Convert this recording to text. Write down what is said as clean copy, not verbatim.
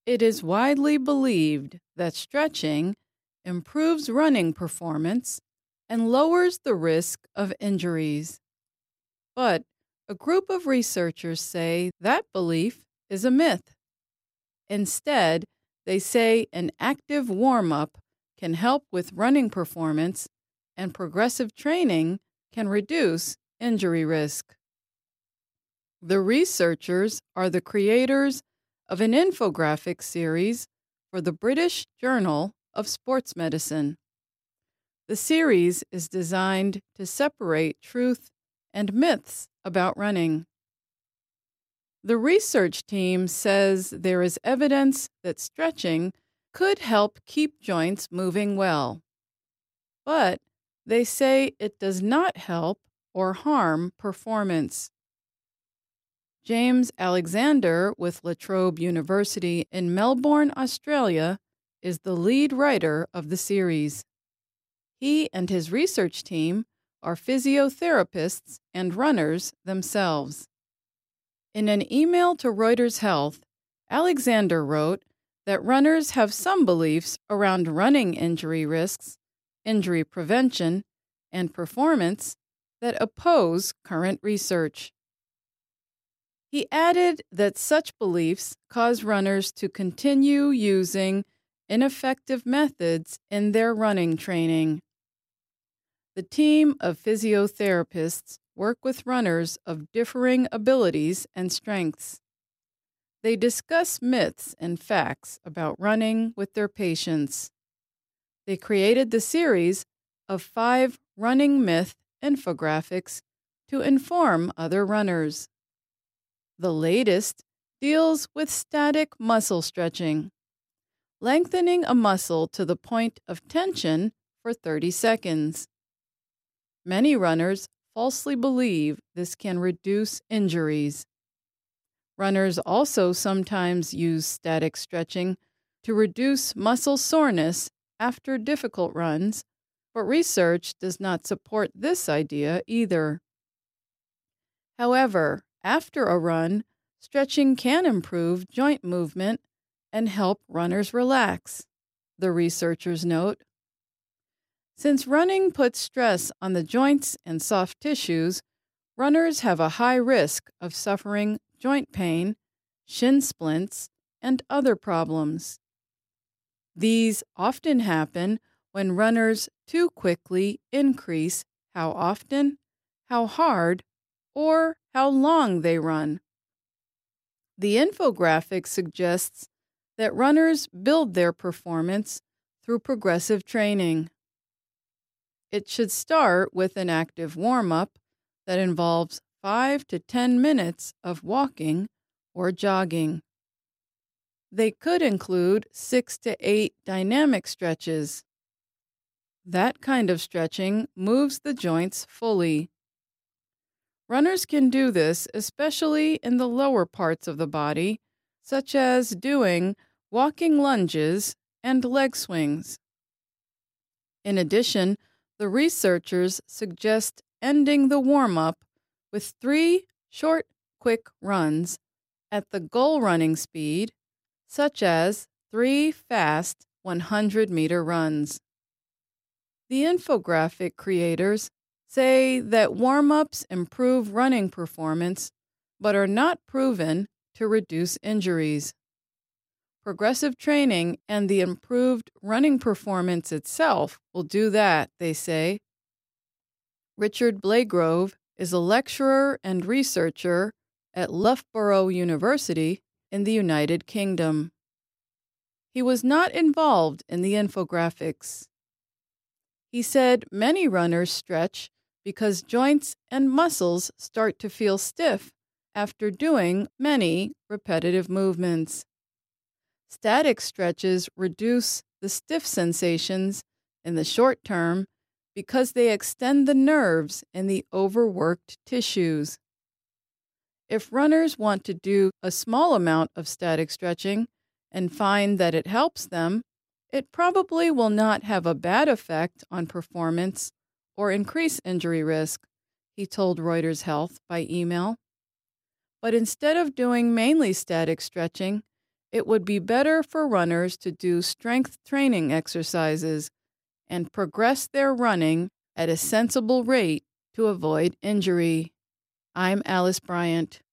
It is widely believed that stretching improves running performance and lowers the risk of injuries. But a group of researchers say that belief is a myth. Instead, they say an active warm-up can help with running performance and progressive training can reduce injury risk. The researchers are the creators of an infographic series for the British Journal of Sports Medicine. The series is designed to separate truth and myths about running. The research team says there is evidence that stretching could help keep joints moving well, but they say it does not help or harm performance. James Alexander with La Trobe University in Melbourne, Australia, is the lead writer of the series. He and his research team are physiotherapists and runners themselves. In an email to Reuters Health, Alexander wrote that runners have some beliefs around running injury risks, injury prevention, and performance that oppose current research. He added that such beliefs cause runners to continue using ineffective methods in their running training. The team of physiotherapists work with runners of differing abilities and strengths. They discuss myths and facts about running with their patients. They created the series of 5 running myth infographics to inform other runners. The latest deals with static muscle stretching, lengthening a muscle to the point of tension for 30 seconds. Many runners falsely believe this can reduce injuries. Runners also sometimes use static stretching to reduce muscle soreness after difficult runs, but research does not support this idea either. However, after a run, stretching can improve joint movement and help runners relax, the researchers note. Since running puts stress on the joints and soft tissues, runners have a high risk of suffering joint pain, shin splints, and other problems. These often happen when runners too quickly increase how often, how hard, or how long they run. The infographic suggests that runners build their performance through progressive training. It should start with an active warm-up that involves 5 to 10 minutes of walking or jogging. They could include 6 to 8 dynamic stretches. That kind of stretching moves the joints fully. Runners can do this especially in the lower parts of the body, such as doing walking lunges and leg swings. In addition, the researchers suggest ending the warm-up with 3 short, quick runs at the goal running speed, such as 3 fast 100-meter runs. The infographic creators say that warm-ups improve running performance, but are not proven to reduce injuries. Progressive training and the improved running performance itself will do that, they say. Richard Blagrove is a lecturer and researcher at Loughborough University in the United Kingdom. He was not involved in the infographics. He said many runners stretch because joints and muscles start to feel stiff after doing many repetitive movements. Static stretches reduce the stiff sensations in the short term because they extend the nerves in the overworked tissues. If runners want to do a small amount of static stretching and find that it helps them, it probably will not have a bad effect on performance or increase injury risk, he told Reuters Health by email. But instead of doing mainly static stretching, It would be better for runners to do strength training exercises and progress their running at a sensible rate to avoid injury. I'm Alice Bryant.